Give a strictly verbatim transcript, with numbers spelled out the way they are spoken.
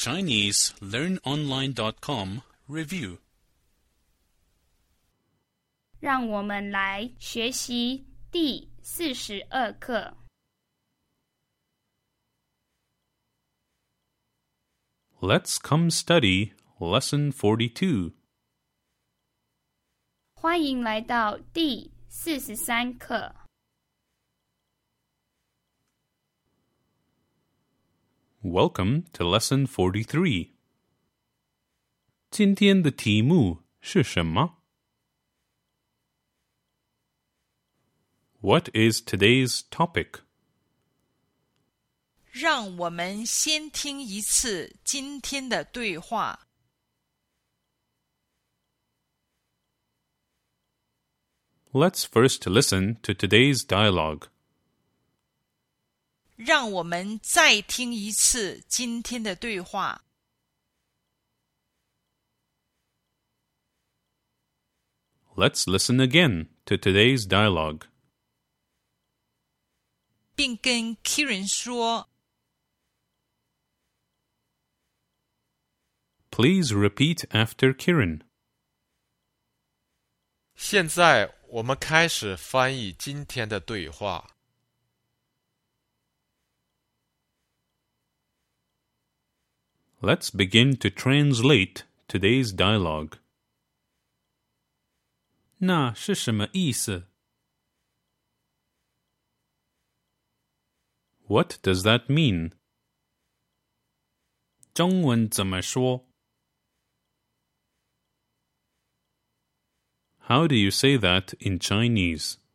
Chinese learn online dot com review. 让我们来学习第四十二课。 Let's come study lesson forty-two. 欢迎来到第四十三课。 Welcome to lesson forty-three. 今天的题目是什么？ What is today's topic? 让我们先听一次今天的对话。 Let's first listen to today's dialogue. 让我们再听一次今天的对话。 Let's listen again to today's dialogue. 并跟 Kieran 说 Please repeat after Kieran. 现在我们开始翻译今天的对话。 Let's begin to translate today's dialogue. 那是什么意思？ What does that mean? 中文怎么说？ How do you say that in Chinese?